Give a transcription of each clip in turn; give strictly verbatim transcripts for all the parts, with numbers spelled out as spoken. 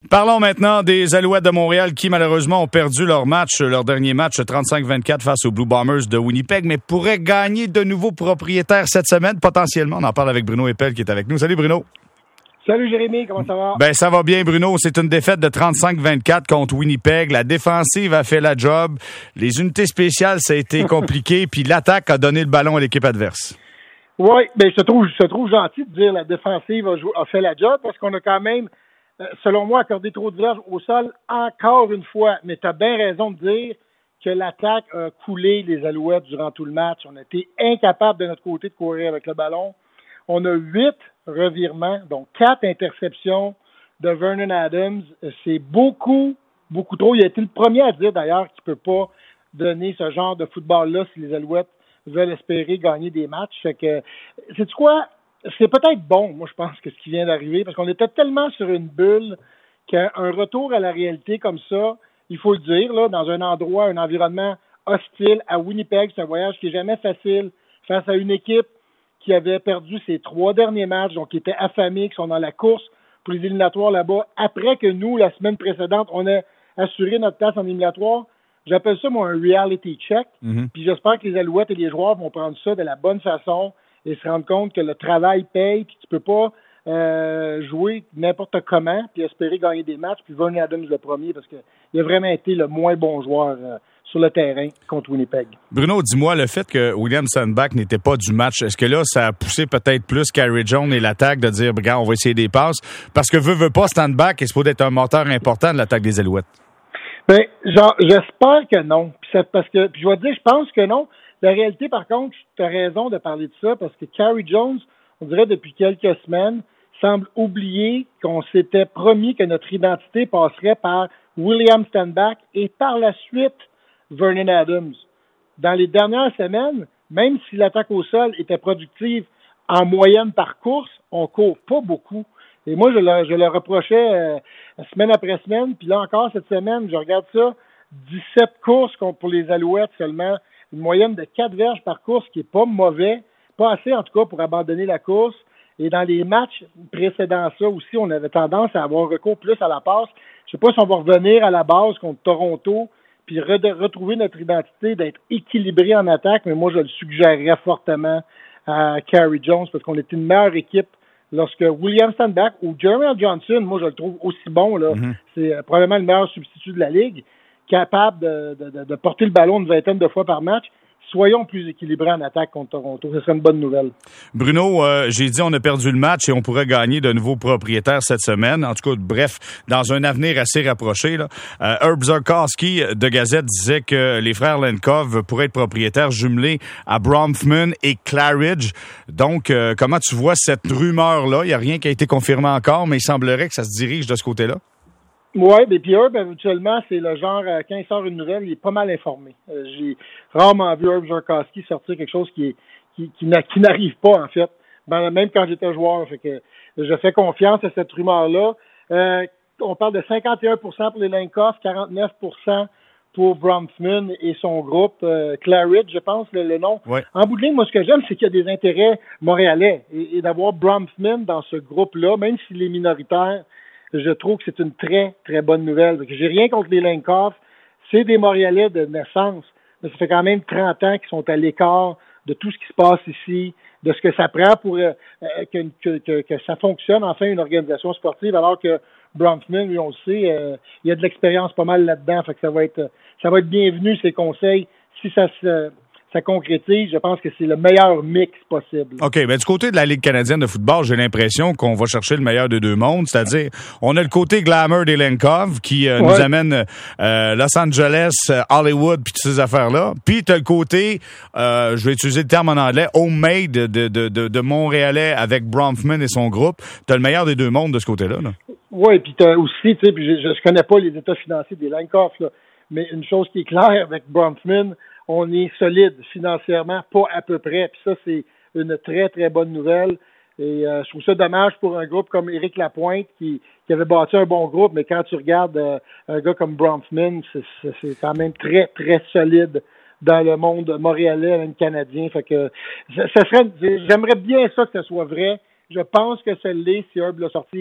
Parlons maintenant des Alouettes de Montréal qui, malheureusement, ont perdu leur match, leur dernier match, trente-cinq vingt-quatre face aux Blue Bombers de Winnipeg, mais pourraient gagner de nouveaux propriétaires cette semaine, potentiellement. On en parle avec Bruno Eppel qui est avec nous. Salut Bruno. Salut Jérémy, comment ça va? Ben ça va bien Bruno, c'est une défaite de trente-cinq vingt-quatre contre Winnipeg. La défensive a fait la job. Les unités spéciales, ça a été compliqué, puis l'attaque a donné le ballon à l'équipe adverse. Oui, ben je te trouve, je te trouve gentil de dire la défensive a, jou- a fait la job parce qu'on a quand même, selon moi, accordé trop de verges au sol encore une fois. Mais tu as bien raison de dire que l'attaque a coulé les Alouettes durant tout le match. On a été incapables de notre côté de courir avec le ballon. On a huit revirements, donc quatre interceptions de Vernon Adams. C'est beaucoup, beaucoup trop. Il a été le premier à dire d'ailleurs qu'il ne peut pas donner ce genre de football-là si les Alouettes veulent espérer gagner des matchs. Fait que, sais-tu quoi? C'est peut-être bon, moi, je pense, que ce qui vient d'arriver, parce qu'on était tellement sur une bulle qu'un retour à la réalité comme ça, il faut le dire, là, dans un endroit, un environnement hostile à Winnipeg, c'est un voyage qui n'est jamais facile face à une équipe qui avait perdu ses trois derniers matchs, donc qui étaient affamés, qui sont dans la course pour les éliminatoires là-bas, après que nous, la semaine précédente, on a assuré notre place en éliminatoire. J'appelle ça, moi, un reality check. Mm-hmm. Puis j'espère que les Alouettes et les joueurs vont prendre ça de la bonne façon et se rendre compte que le travail paye, puis tu peux pas euh, jouer n'importe comment, puis espérer gagner des matchs, puis Vernon Adams le premier, parce qu'il a vraiment été le moins bon joueur euh, sur le terrain contre Winnipeg. Bruno, dis-moi, le fait que William Stanback n'était pas du match, est-ce que là, ça a poussé peut-être plus Carey Jones et l'attaque de dire, regarde, on va essayer des passes? Parce que veut, veut pas, Stanback est supposé être un moteur important de l'attaque des Alouettes. Ben, genre, j'espère que non. Puis c'est parce que, puis je vais te dire, je pense que non. La réalité, par contre, tu as raison de parler de ça, parce que Carey Jones, on dirait depuis quelques semaines, semble oublier qu'on s'était promis que notre identité passerait par William Stanback et par la suite Vernon Adams. Dans les dernières semaines, même si l'attaque au sol était productive en moyenne par course, on court pas beaucoup. Et moi, je le, je le reprochais euh, semaine après semaine. Puis là encore, cette semaine, je regarde ça, dix-sept courses pour les Alouettes seulement. Une moyenne de quatre verges par course, qui est pas mauvais. Pas assez, en tout cas, pour abandonner la course. Et dans les matchs précédents ça aussi, on avait tendance à avoir recours plus à la passe. Je sais pas si on va revenir à la base contre Toronto, puis re- retrouver notre identité, d'être équilibré en attaque. Mais moi, je le suggérerais fortement à Carey Jones, parce qu'on est une meilleure équipe lorsque William Stanback ou Jeremy Johnson, moi je le trouve aussi bon, là, mm-hmm. c'est euh, probablement le meilleur substitut de la Ligue, capable de, de, de porter le ballon une vingtaine de fois par match. Soyons plus équilibrés en attaque contre Toronto. Ce serait une bonne nouvelle. Bruno, euh, j'ai dit on a perdu le match et on pourrait gagner de nouveaux propriétaires cette semaine. En tout cas, bref, dans un avenir assez rapproché. Là. Euh, Herb Zurkowsky de Gazette disait que les frères Lenkov pourraient être propriétaires jumelés à Bronfman et Claridge. Donc, euh, comment tu vois cette rumeur-là? Il n'y a rien qui a été confirmé encore, mais il semblerait que ça se dirige de ce côté-là. Oui, mais puis Herb, habituellement, c'est le genre, euh, quand il sort une nouvelle, il est pas mal informé. Euh, j'ai rarement vu Herb Zurkowsky sortir quelque chose qui, est, qui, qui, n'a, qui n'arrive pas, en fait. Ben, même quand j'étais joueur, fait que je fais confiance à cette rumeur-là. Euh, on parle de cinquante et un pour cent pour les Lenkov, quarante-neuf pour cent pour Bronfman et son groupe, euh, Claridge, je pense, le, le nom. Ouais. En bout de ligne, moi, ce que j'aime, c'est qu'il y a des intérêts montréalais. Et, et d'avoir Bronfman dans ce groupe-là, même s'il est minoritaire, je trouve que c'est une très, très bonne nouvelle. J'ai rien contre les Lenkov. C'est des Montréalais de naissance. Mais ça fait quand même trente ans qu'ils sont à l'écart de tout ce qui se passe ici, de ce que ça prend pour euh, que, que, que, que ça fonctionne, enfin, une organisation sportive, alors que Bronfman, lui, on le sait, euh, il y a de l'expérience pas mal là-dedans. Fait que ça va être, ça va être bienvenu, ces conseils, si ça se... ça concrétise, je pense que c'est le meilleur mix possible. OK, bien du côté de la Ligue canadienne de football, j'ai l'impression qu'on va chercher le meilleur des deux mondes, c'est-à-dire on a le côté glamour des Lenkov qui euh, ouais. nous amène euh, Los Angeles, euh, Hollywood, puis toutes ces affaires-là. Puis tu as le côté, euh, je vais utiliser le terme en anglais, homemade de, de, de, de Montréalais avec Bronfman et son groupe. Tu as le meilleur des deux mondes de ce côté-là. Là. Oui, puis tu as aussi, tu sais, puis je ne connais pas les états financiers des Lenkov, là, mais une chose qui est claire avec Bronfman, on est solide financièrement, pas à peu près. Puis ça, c'est une très, très bonne nouvelle. Et euh, je trouve ça dommage pour un groupe comme Éric Lapointe qui, qui avait bâti un bon groupe, mais quand tu regardes euh, un gars comme Bronfman, c'est, c'est, c'est quand même très, très solide dans le monde montréalais, même canadien. Fait que ça, ça serait, j'aimerais bien ça que ce soit vrai. Je pense que ça l'est si Herb l'a sorti.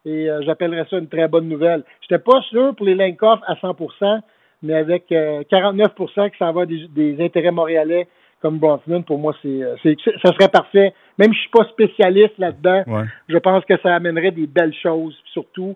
Et euh, j'appellerais ça une très bonne nouvelle. J'étais pas sûr pour les Lenkoff à cent pour cent, mais avec euh, quarante-neuf pour cent qui s'en va des, des intérêts montréalais comme Bronfman, pour moi, c'est, c'est, ça serait parfait. Même si je suis pas spécialiste là-dedans, ouais. Je pense que ça amènerait des belles choses. Surtout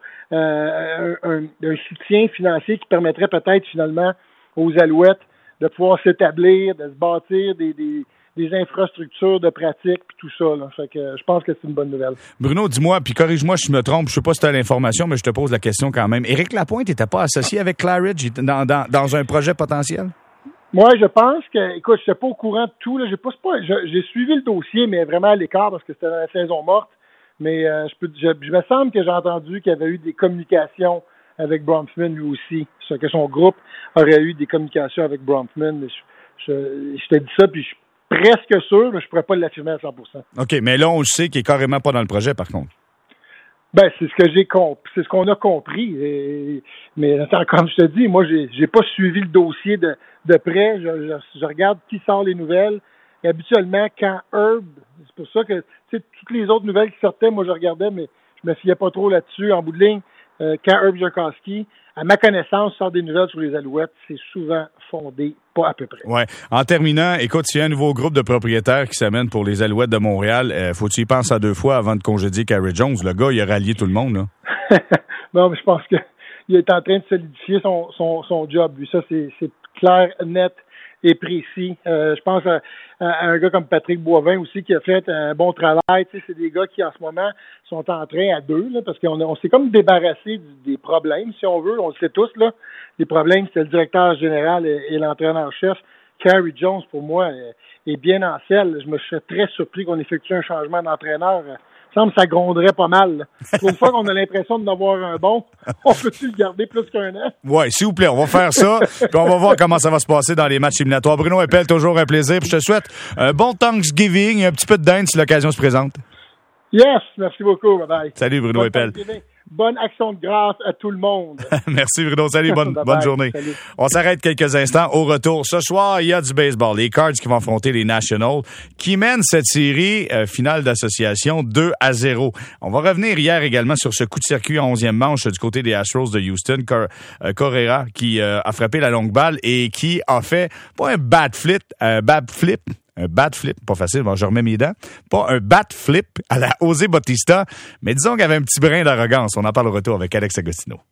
euh, un, un, un soutien financier qui permettrait peut-être finalement aux Alouettes de pouvoir s'établir, de se bâtir des, des, des infrastructures de pratique, puis tout ça. Là. Fait que je pense que c'est une bonne nouvelle. Bruno, dis-moi, puis corrige-moi si je me trompe, je sais pas si tu as l'information, mais je te pose la question quand même. Éric Lapointe n'était pas associé avec Claridge dans, dans, dans un projet potentiel? Moi, je pense que, écoute, je n'étais pas au courant de tout. Là. J'ai, pas, pas, je, j'ai suivi le dossier, mais vraiment à l'écart parce que c'était dans la saison morte. Mais euh, je, peux, je, je me semble que j'ai entendu qu'il y avait eu des communications avec Bronfman lui aussi. Que son groupe aurait eu des communications avec Bronfman. Je, je, je t'ai dit ça, puis je suis presque sûr, mais je ne pourrais pas l'affirmer à cent pour cent. OK, mais là, on le sait qu'il n'est carrément pas dans le projet, par contre. Ben, c'est ce que j'ai compris, c'est ce qu'on a compris. Et, mais attends, comme je te dis, moi, j'ai, j'ai pas suivi le dossier de, de près. Je, je, je regarde qui sort les nouvelles. Et habituellement, quand Herb, c'est pour ça que, tu sais, toutes les autres nouvelles qui sortaient, moi, je regardais, mais je me fiais pas trop là-dessus. En bout de ligne, euh, quand Herb Jarkowski, à ma connaissance, sort des nouvelles sur les Alouettes, c'est souvent fondé, pas à peu près. Ouais. En terminant, écoute, s'il y a un nouveau groupe de propriétaires qui s'amène pour les Alouettes de Montréal, euh, faut que tu y penses à deux fois avant de congédier Carey Jones. Le gars, il a rallié tout le monde, là. Non, mais je pense que il est en train de solidifier son, son, son job. Lui, ça, c'est, c'est clair, net et précis. Euh, je pense à, à un gars comme Patrick Boivin aussi qui a fait un bon travail. Tu sais, c'est des gars qui, en ce moment, sont en train à deux, là, parce qu'on a, on s'est comme débarrassé du, des problèmes, si on veut. On le sait tous, là. Les problèmes, c'est le directeur général et, et l'entraîneur-chef. Carey Jones, pour moi, est, est bien en selle. Je me serais très surpris qu'on effectue un changement d'entraîneur. Il me semble que ça gronderait pas mal. Pour une fois qu'on a l'impression d'en avoir un bon, on peut-tu le garder plus qu'un an? Oui, s'il vous plaît, on va faire ça. Puis on va voir comment ça va se passer dans les matchs éliminatoires. Bruno Eppel, toujours un plaisir. Puis je te souhaite un bon Thanksgiving et un petit peu de dinde si l'occasion se présente. Yes, merci beaucoup. Bye bye. Salut Bruno Eppel. Bonne action de grâce à tout le monde. Merci Bruno. Salut, bonne, bonne journée. Salut. On s'arrête quelques instants. Au retour, ce soir, il y a du baseball. Les Cards qui vont affronter les Nationals, qui mènent cette série euh, finale d'association deux à zéro. On va revenir hier également sur ce coup de circuit en onzième manche du côté des Astros de Houston. Cor- euh, Correa qui euh, a frappé la longue balle et qui a fait, pas un bat flip, un bat flip, un bat flip, pas facile, bon, je remets mes dents, pas un bat flip à la José Bautista, mais disons qu'il y avait un petit brin d'arrogance. On en parle au retour avec Alex Agostino.